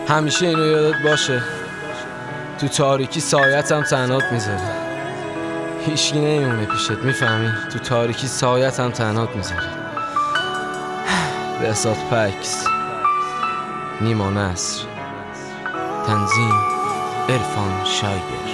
همیشه اینو یادت باشه، تو تاریکی سایتم تنهات میذاره. هیچکی نمیمونه پیشت، میفهمی؟ تو تاریکی سایتم تنهات میذاره. بهزاد پکس، نیما نصر، تنظیم عرفان شایگر.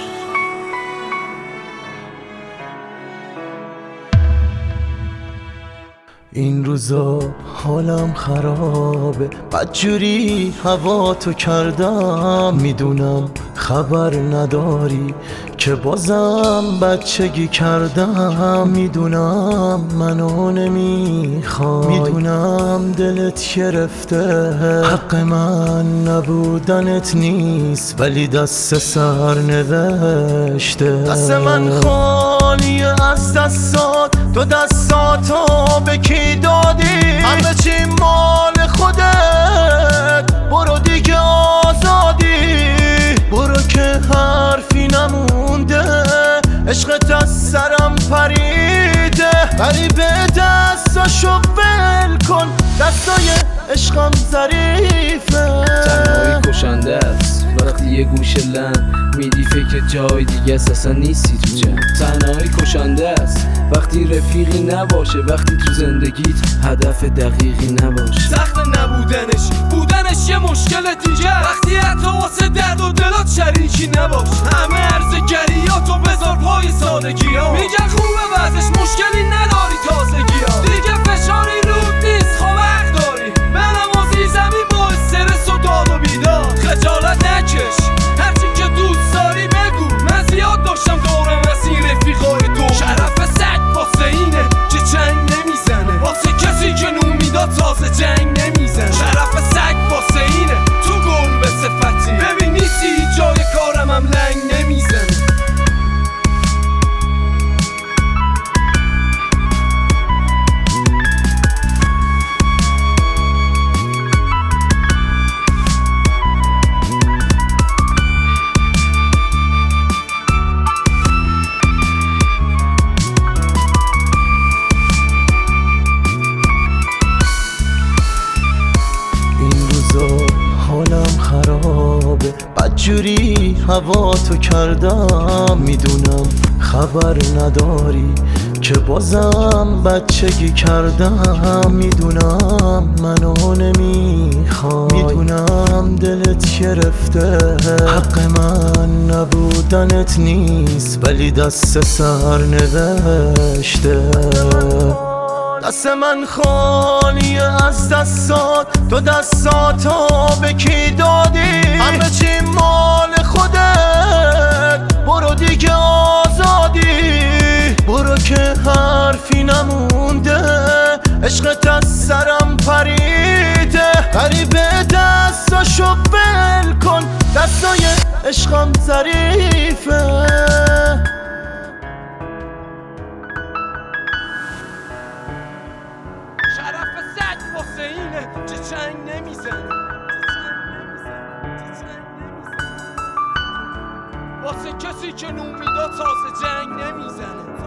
این روزا حالم خرابه، بدجوری هوا تو کردم. میدونم خبر نداری که بازم بچگی کردم. میدونم منو نمیخوای، میدونم دلت گرفته، حق من نبودنت نیست، ولی دست سر نوشته. دست من خالیه از دستات، تو دستاتو به کی دادی؟ همه چی مال خودت، برو دیگه آزادی. برو که حرفی نمونده، عشقت از سرم پریده. غریبه دستاشو ول کن، دستای عشقم ظریفه. تنهایی کشنده است وقتی یه گوشه لم میدی فکر جای دیگه اصلا نیستی تو جمع. تنهایی کشنده است وقتی رفیقی نباشه، وقتی تو زندگیت هدف دقیقی نباشه. سخت بودنش یه مشکل دیگه، وقتی حتی واسه درد و دلات شریکی نباشه. همه عرضگریاتو بذار پای سادگی ها، میگن خوبه وضعش مشکلی نداری تازگی ها. دیگه فشاری رود نیست، خب حق داری. به نمازی زمین با استرس و داد و بیدار. خجالت نکش، هرچی که دوست داری بگو. من زیاد داشتم دورم از این رفیقای تو. شرف سگ واسه اینه که چنگ نمیزنه، واسه کسی که نون میداد تازه جنگ نمیزنه. شرف سگ واسه اینه تو گل به صفتی، ببین نیستی جای کارم هم لنگ نمیزنه. حالم خرابه، بدجوری هوا تو کردم. میدونم خبر نداری که بازم بچگی کردم. میدونم منو نمیخوای، میدونم دلت گرفته، حق من نبودنت نیست، ولی دست سر نوشته. دست من خالیه از دستات، تو دستاتو به کی دادی؟ همه چی مال خودت، برو دیگه آزادی. برو که حرفی نمونده، عشقت از سرم پریده. غریبه دستاشو ول کن، دستای عشقم ظریفه. شرف سگ واسه اینه که چنگ نمیزنه، واسه کسی که نون میداد تازه جنگ نمیزنه.